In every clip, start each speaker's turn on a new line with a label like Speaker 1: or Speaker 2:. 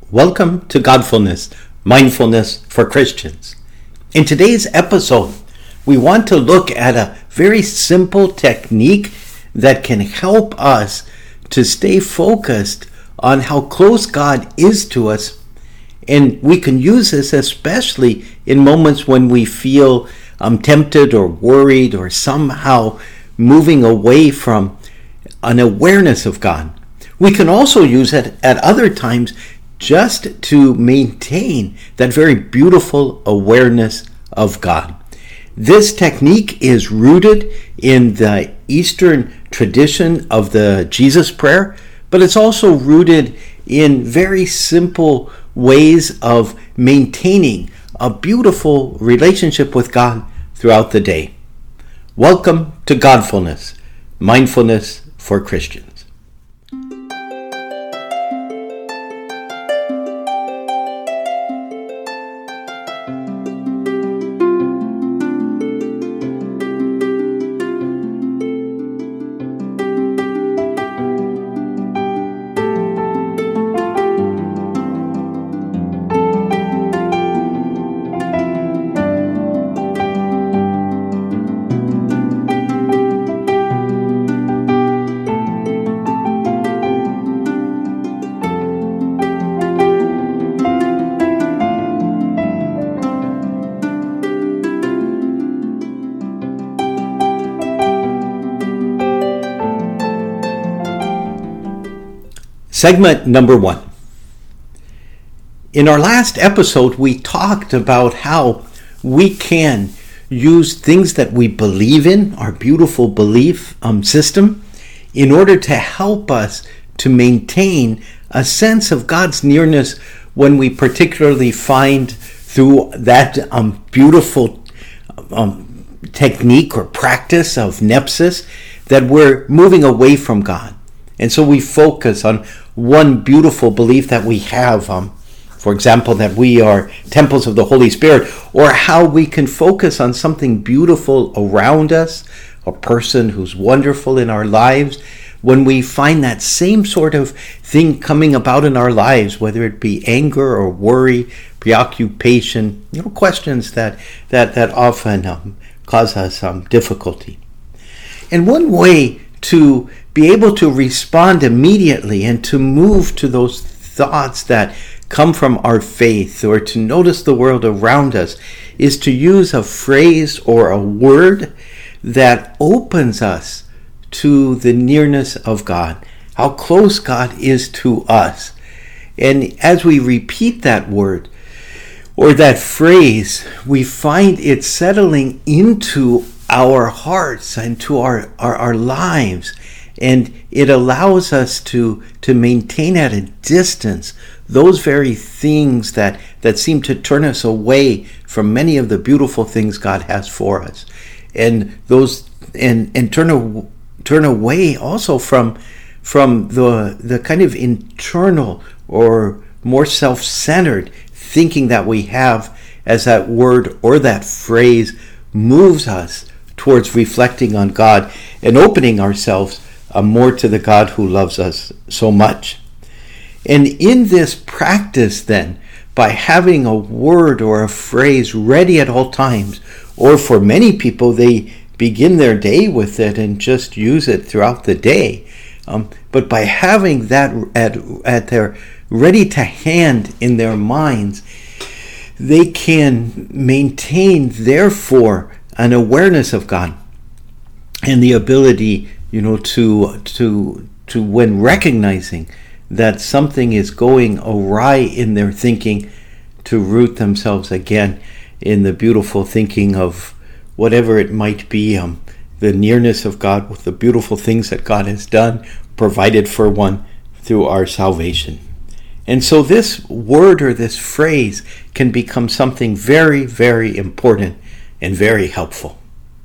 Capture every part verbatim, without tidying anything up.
Speaker 1: Welcome to Godfulness, Mindfulness for Christians. In today's episode, we want to look at a very simple technique that can help us to stay focused on how close God is to us. And we can use this especially in moments when we feel um, tempted or worried or somehow moving away from an awareness of God. We can also use it at other times just to maintain that very beautiful awareness of God. This technique is rooted in the Eastern tradition of the Jesus prayer, but it's also rooted in very simple ways of maintaining a beautiful relationship with God throughout the day. Welcome to Godfulness, Mindfulness for Christians. Segment number one. In our last episode, we talked about how we can use things that we believe in, our beautiful belief um, system, in order to help us to maintain a sense of God's nearness when we particularly find through that um, beautiful um, technique or practice of nepsis that we're moving away from God. And so we focus on one beautiful belief that we have, um, for example, that we are temples of the Holy Spirit, or how we can focus on something beautiful around us, a person who's wonderful in our lives. When we find that same sort of thing coming about in our lives, whether it be anger or worry, preoccupation, you know, questions that that that often um, cause us um, difficulty. And one way to be able to respond immediately and to move to those thoughts that come from our faith, or to notice the world around us, is to use a phrase or a word that opens us to the nearness of God, how close God is to us. And as we repeat that word or that phrase, we find it settling into our hearts and to our, our, our lives. And it allows us to, to maintain at a distance those very things that, that seem to turn us away from many of the beautiful things God has for us. And those and, and turn a, turn away also from from the the kind of internal or more self-centered thinking that we have as that word or that phrase moves us towards reflecting on God and opening ourselves Uh, more to the God who loves us so much. And in this practice then, by having a word or a phrase ready at all times, or for many people, they begin their day with it and just use it throughout the day. Um, but by having that at, at their ready to hand in their minds, they can maintain, therefore, an awareness of God and the ability, you know, to to to when recognizing that something is going awry in their thinking, to root themselves again in the beautiful thinking of whatever it might be, um, the nearness of God with the beautiful things that God has done, provided for one through our salvation. And so this word or this phrase can become something very, very important and very helpful.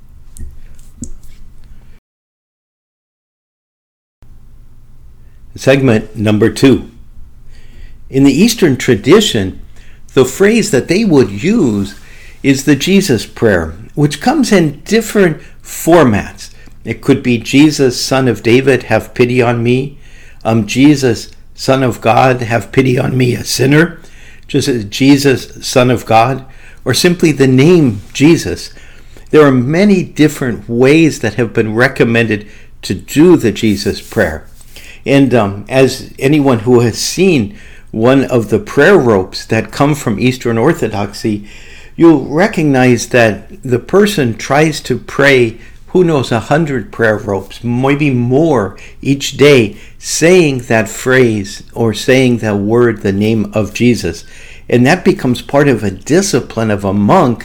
Speaker 1: Segment number two. In the Eastern tradition, the phrase that they would use is the Jesus prayer, which comes in different formats. It could be, Jesus, Son of David, have pity on me. Um, Jesus, Son of God, have pity on me, a sinner, just as Jesus, Son of God, or simply the name Jesus. There are many different ways that have been recommended to do the Jesus prayer. And um, as anyone who has seen one of the prayer ropes that come from Eastern Orthodoxy, you'll recognize that the person tries to pray, who knows, a hundred prayer ropes, maybe more each day, saying that phrase or saying that word, the name of Jesus. And that becomes part of a discipline of a monk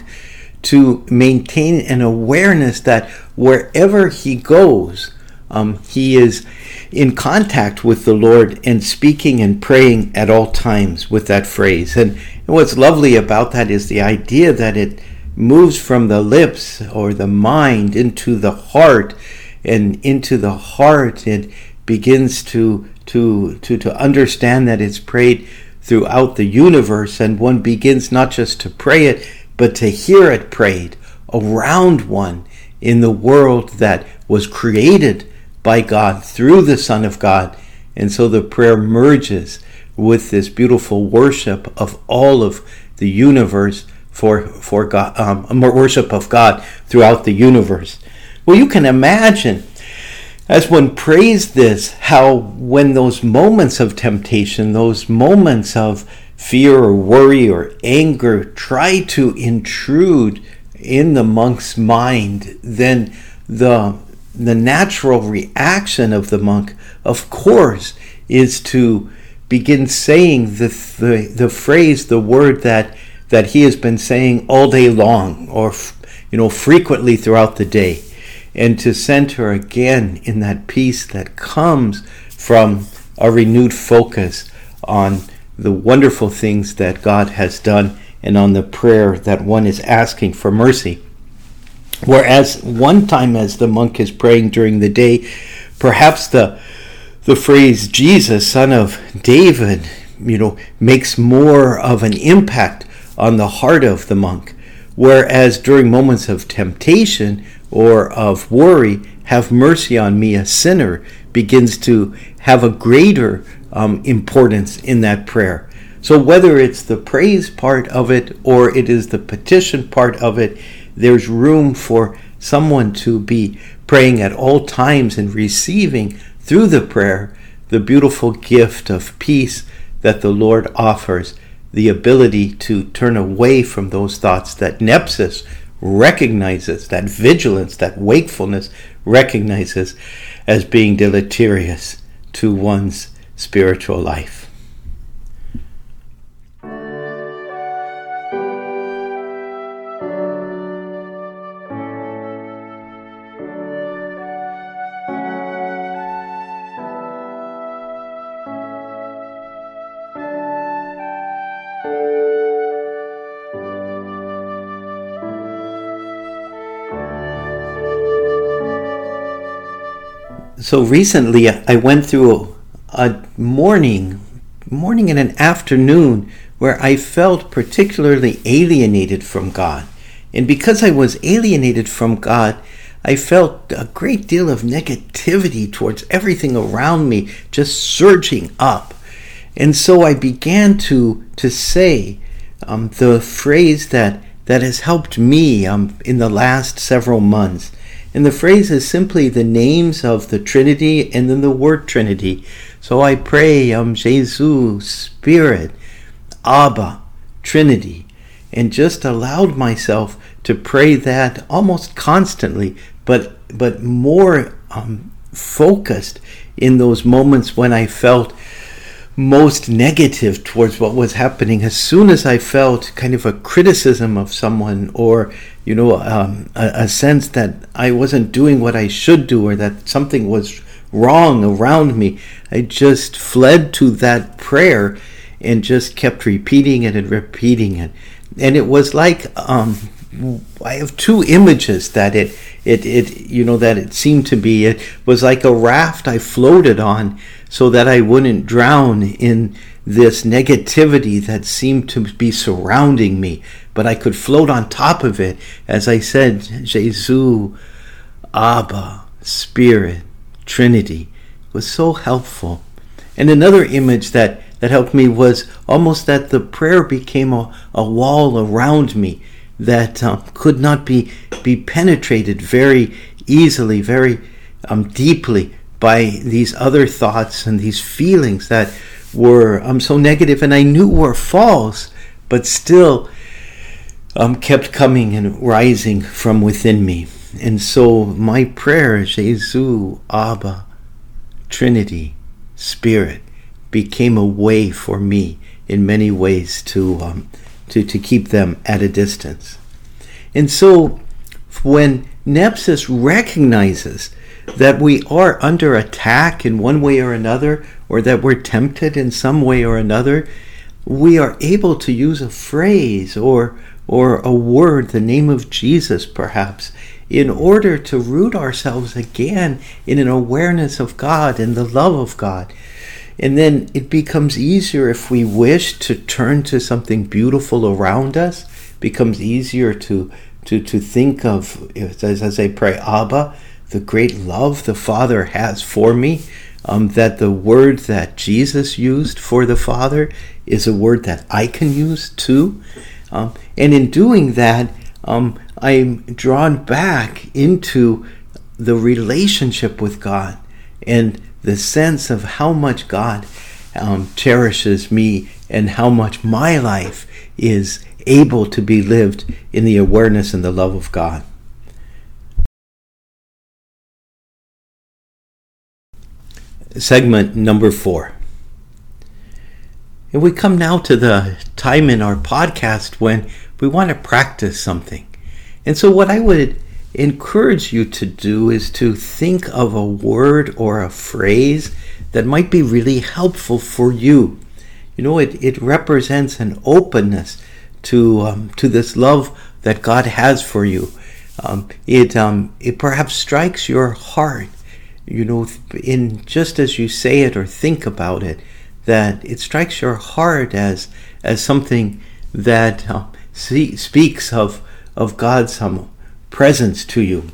Speaker 1: to maintain an awareness that wherever he goes, um, he is in contact with the Lord and speaking and praying at all times with that phrase. And, and what's lovely about that is the idea that it moves from the lips or the mind into the heart, and into the heart it begins to to to to understand that it's prayed throughout the universe, and one begins not just to pray it, but to hear it prayed around one in the world that was created by God through the Son of God. And so the prayer merges with this beautiful worship of all of the universe for for God, um, worship of God throughout the universe. Well, you can imagine, as one prays this, how when those moments of temptation, those moments of fear or worry or anger try to intrude in the monk's mind, then the the natural reaction of the monk, of course, is to begin saying the the, the phrase, the word that that he has been saying all day long, or you know, frequently throughout the day, and to center again in that peace that comes from a renewed focus on the wonderful things that God has done and on the prayer that one is asking for mercy. Whereas one time as the monk is praying during the day, perhaps the the phrase Jesus, Son of David, you know, makes more of an impact on the heart of the monk. Whereas during moments of temptation or of worry, have mercy on me, a sinner, begins to have a greater um, importance in that prayer. So whether it's the praise part of it or it is the petition part of it, there's room for someone to be praying at all times and receiving through the prayer the beautiful gift of peace that the Lord offers, the ability to turn away from those thoughts that Nepsis recognizes, that vigilance, that wakefulness recognizes as being deleterious to one's spiritual life. So recently I went through a morning, morning and an afternoon where I felt particularly alienated from God. And because I was alienated from God, I felt a great deal of negativity towards everything around me just surging up. And so I began to to say um, the phrase that, that has helped me um, in the last several months. And the phrase is simply the names of the Trinity and then the word Trinity. So I pray, um, Jesus, Spirit, Abba, Trinity, and just allowed myself to pray that almost constantly, but but more um, focused in those moments when I felt most negative towards what was happening. As soon as I felt kind of a criticism of someone, or you know, um, a, a sense that I wasn't doing what I should do, or that something was wrong around me, I just fled to that prayer and just kept repeating it and repeating it. And it was like um, I have two images that it it it you know that it seemed to be. It was like a raft I floated on, so that I wouldn't drown in this negativity that seemed to be surrounding me, but I could float on top of it as I said, Jesus, Abba, Spirit, Trinity. It was so helpful. And another image that, that helped me was almost that the prayer became a, a wall around me that um, could not be, be penetrated very easily, very um, deeply by these other thoughts and these feelings that were um, so negative and I knew were false, but still um, kept coming and rising from within me. And so my prayer, Jesus, Abba, Trinity, Spirit, became a way for me in many ways to um, to, to keep them at a distance. And so when Nepsis recognizes that we are under attack in one way or another, or that we're tempted in some way or another, we are able to use a phrase or or a word, the name of Jesus perhaps, in order to root ourselves again in an awareness of God and the love of God. And then it becomes easier, if we wish, to turn to something beautiful around us. It becomes easier to to to think of, as, as I pray, Abba, the great love the Father has for me, um, that the word that Jesus used for the Father is a word that I can use too. Um, and in doing that, um, I'm drawn back into the relationship with God and the sense of how much God um, cherishes me and how much my life is able to be lived in the awareness and the love of God. Segment number four. And we come now to the time in our podcast when we want to practice something. And so what I would encourage you to do is to think of a word or a phrase that might be really helpful for you. You know, it, it represents an openness to um, to this love that God has for you. Um, it um, it perhaps strikes your heart, you know, in just as you say it or think about it, that it strikes your heart as as something that uh, see, speaks of of God's um, presence to you.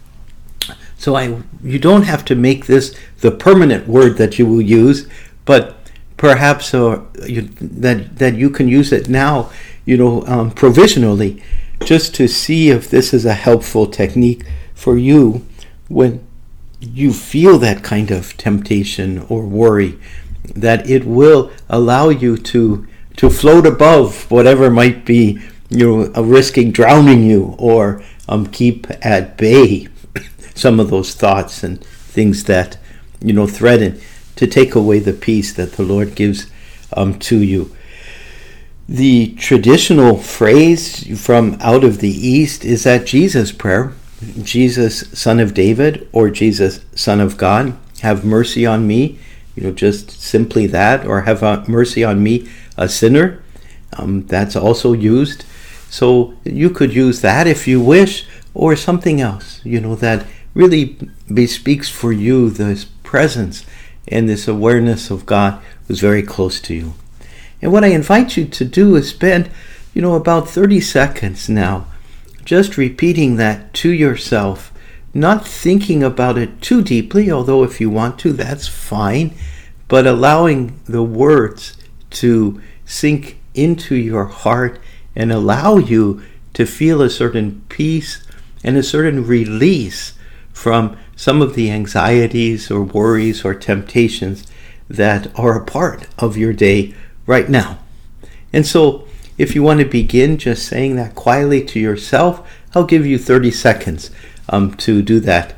Speaker 1: So I, you don't have to make this the permanent word that you will use, but perhaps uh, you, that that you can use it now, you know, um, provisionally, just to see if this is a helpful technique for you when you feel that kind of temptation or worry, that it will allow you to to float above whatever might be, you know, risking drowning you, or um, keep at bay some of those thoughts and things that, you know, threaten to take away the peace that the Lord gives um, to you. The traditional phrase from out of the East is that Jesus prayer, Jesus, Son of David, or Jesus, Son of God, have mercy on me, you know, just simply that, or have mercy on me, a sinner. Um, that's also used. So you could use that if you wish, or something else, you know, that really bespeaks for you this presence and this awareness of God who's very close to you. And what I invite you to do is spend, you know, about thirty seconds now just repeating that to yourself, not thinking about it too deeply, although if you want to, that's fine, but allowing the words to sink into your heart and allow you to feel a certain peace and a certain release from some of the anxieties or worries or temptations that are a part of your day right now. And so if you want to begin just saying that quietly to yourself, I'll give you thirty seconds um, to do that.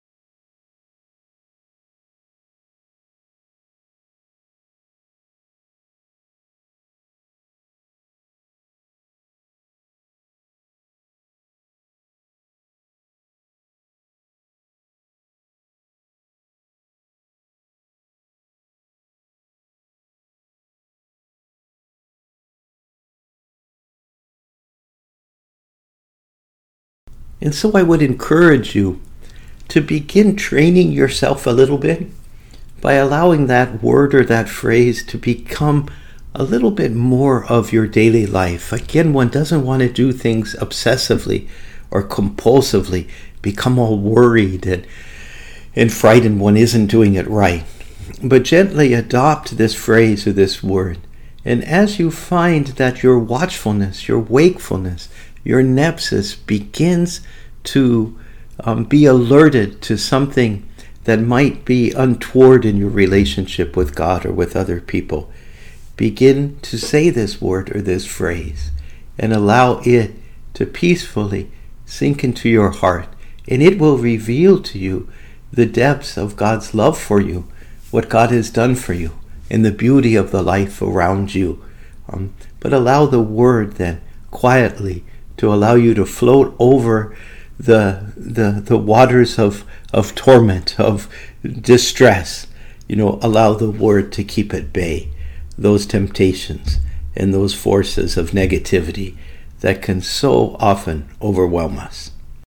Speaker 1: And so I would encourage you to begin training yourself a little bit by allowing that word or that phrase to become a little bit more of your daily life. Again, one doesn't want to do things obsessively or compulsively, become all worried and, and frightened one isn't doing it right. but gently adopt this phrase or this word. And as you find that your watchfulness, your wakefulness, your nepsis begins to um, be alerted to something that might be untoward in your relationship with God or with other people, begin to say this word or this phrase and allow it to peacefully sink into your heart. And it will reveal to you the depths of God's love for you, what God has done for you, and the beauty of the life around you. Um, but allow the word then quietly to allow you to float over the the the waters of, of torment, of distress. You know, allow the word to keep at bay those temptations and those forces of negativity that can so often overwhelm us.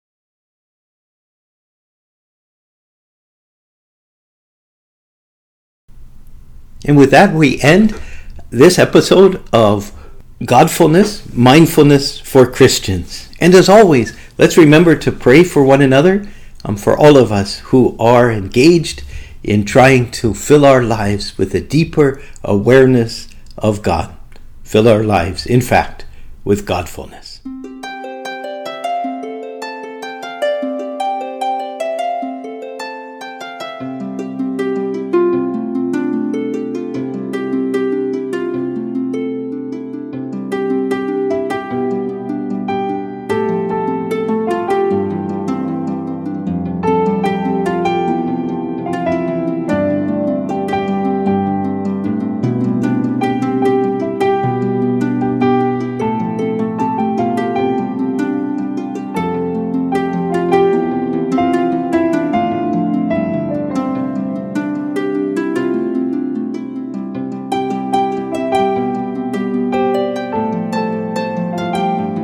Speaker 1: And with that, we end this episode of Godfulness, Mindfulness for Christians. And as always, let's remember to pray for one another, um, for all of us who are engaged in trying to fill our lives with a deeper awareness of God. Fill our lives, in fact, with Godfulness.